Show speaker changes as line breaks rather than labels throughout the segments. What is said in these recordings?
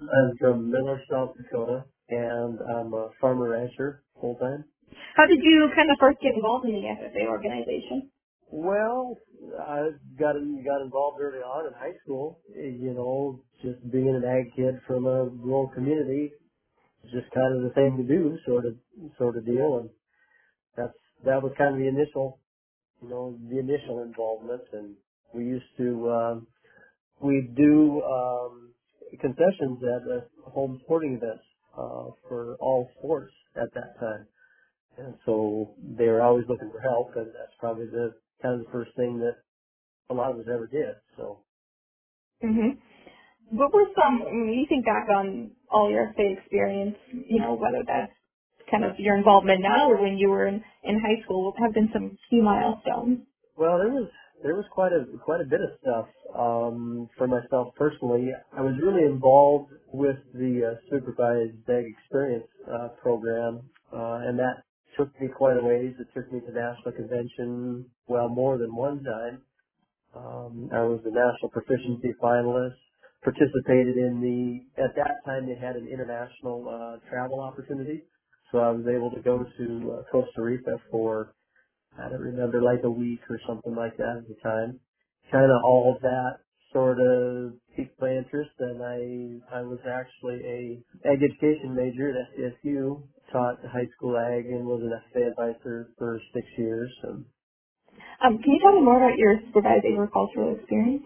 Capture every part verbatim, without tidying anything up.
I'm from Miller, South Dakota, and I'm a farmer rancher full time.
How did you kind of first get involved in the F F A organization?
Well, I got got involved early on in high school. You know, just being an ag kid from a rural community, just kind of the thing to do, sort of sort of deal. And that's that was kind of the initial, you know, the initial involvement. And we used to um, we do um, concessions at uh, home sporting events uh, for all sports at that time. And so they were always looking for help, and that's probably the kind of the first thing that a lot of us ever did. So,
Mm-hmm. What were some, when you think back on all your F A experience, you know, whether that's kind of your involvement now or when you were in, in high school, what have been some key milestones?
well, there was there was quite a quite a bit of stuff um, for myself personally. I was really involved with the uh, supervised bag experience uh, program, uh, and that took me quite a ways. It took me to national convention, well, more than one time. Um, I was a national proficiency finalist. Participated in the at that time they had an international uh, travel opportunity, so I was able to go to uh, Costa Rica for I don't remember like a week or something like that at the time. Kind of all of that sort of piqued my interest, and I I was actually a ag education major at S D S U, taught high school ag, and was an F A advisor for six years. And
Um, can you tell me more about your supervised agricultural experience?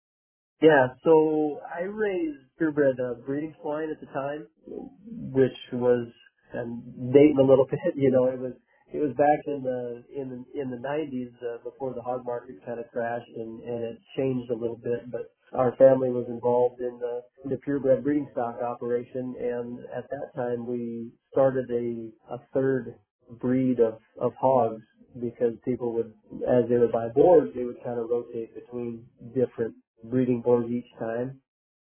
yeah, so I raised purebred uh, breeding swine at the time, which was um, dating a little bit. You know, it was it was back in the in the, in the nineties uh, before the hog market kind of crashed, and and it changed a little bit. But our family was involved in the in the purebred breeding stock operation, and at that time we started a a third breed of of hogs because people would, as they would buy boards, they would kind of rotate between different breeding boards each time,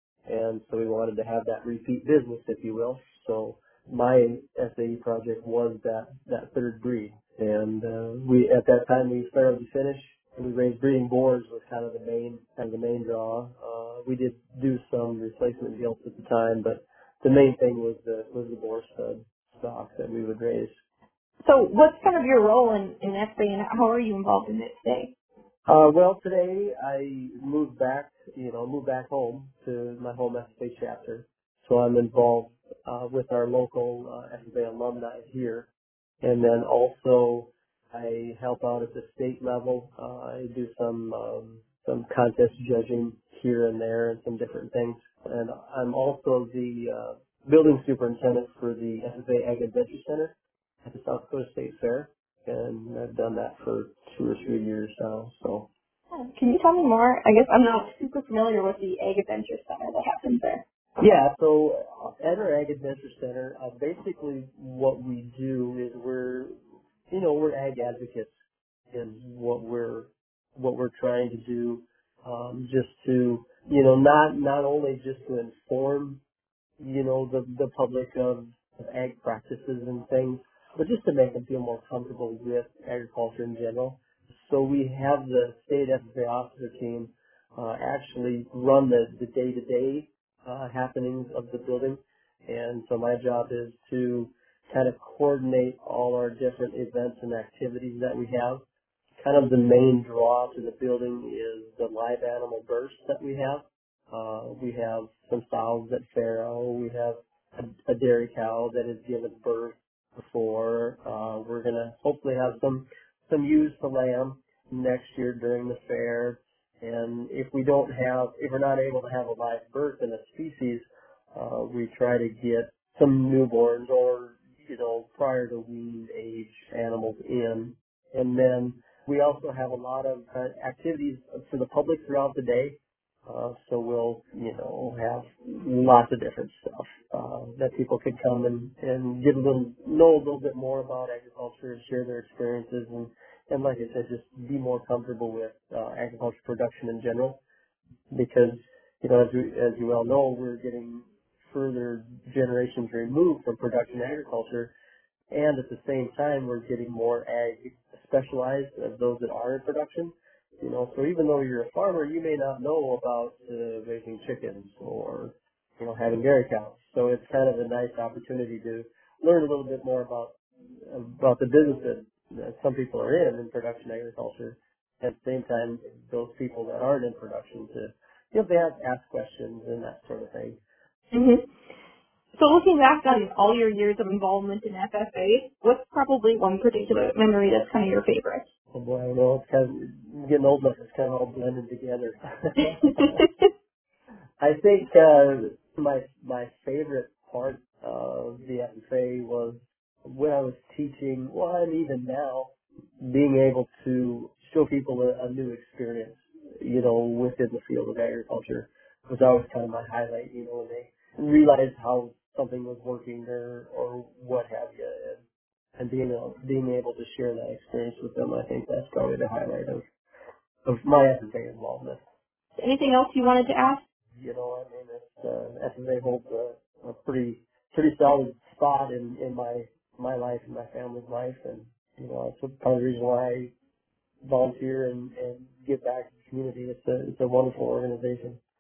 and so we wanted to have that repeat business, if you will. So my S A E project was that that third breed, and uh, we at that time we started to finish, and we raised breeding boars was kind of the main kind of the main draw. Uh, we did do some replacement gilts at the time, but the main thing was the was the boar stud stock that we would raise.
So what's kind of your role in, in F A and how are you involved in it today?
Uh, well, today I moved back, you know, moved back home to my home F F A chapter. So I'm involved uh, with our local uh, F F A alumni here. And then also I help out at the state level. Uh, I do some um, some contest judging here and there and some different things. And I'm also the uh, building superintendent for the F F A Ag Adventure Center at the South Dakota State Fair, and I've done that for two or three years now. So
Can you tell me more? I guess I'm not super familiar with the Ag Adventure Center that happens there.
yeah, so uh, at our Ag Adventure Center, uh, basically what we do is we're, you know, we're ag advocates is what we're what we're trying to do, um, just to, you know, not not only just to inform you know, the, the public of, of ag practices and things, but just to make them feel more comfortable with agriculture in general. So we have the state F F A officer team uh, actually run the, the day-to-day uh, happenings of the building. And so my job is to kind of coordinate all our different events and activities that we have. Kind of the main draw to the building is the live animal burst that we have. Uh, we have some sows at farrow. We have a, a dairy cow that has given birth before. Uh, we're gonna hopefully have some some ewes to lamb next year during the fair. And if we don't have, if we're not able to have a live birth in a species, uh, we try to get some newborns or you know prior to wean age animals in. And then we also have a lot of uh, activities for the public throughout the day. Uh, so we'll, you know, have lots of different stuff uh, that people could come and, and get a little, know a little bit more about agriculture and share their experiences and, and like I said, just be more comfortable with uh, agriculture production in general because, you know, as, we, as you well know, we're getting further generations removed from production agriculture and at the same time we're getting more ag specialized of those that are in production. You know, so even though you're a farmer, you may not know about uh, raising chickens or you know, having dairy cows. So it's kind of a nice opportunity to learn a little bit more about about the business that, that some people are in in production agriculture. At the same time, those people that aren't in production to, you know, they have ask questions and that sort of thing.
hmm So looking back on all your years of involvement in F F A, what's probably one particular memory that's kind of your favorite?
Oh boy, I don't know. It's kind of I'm getting old enough. It's kind of all blended together. I think uh, my my favorite part of the F F A was when I was teaching, well, and even now, being able to show people a, a new experience, you know, within the field of agriculture was always kind of my highlight, you know, when they realized how something was working or or what have you, and, and being able, being able to share that experience with them, I think that's probably the highlight of, of my F F A involvement.
Anything else you wanted to ask?
You know, I mean, it's, uh, F M A holds a, a pretty, pretty solid spot in, in my, my life and my family's life. And, you know, that's part of the reason why I volunteer and, and give back to the community. It's a, it's a wonderful organization.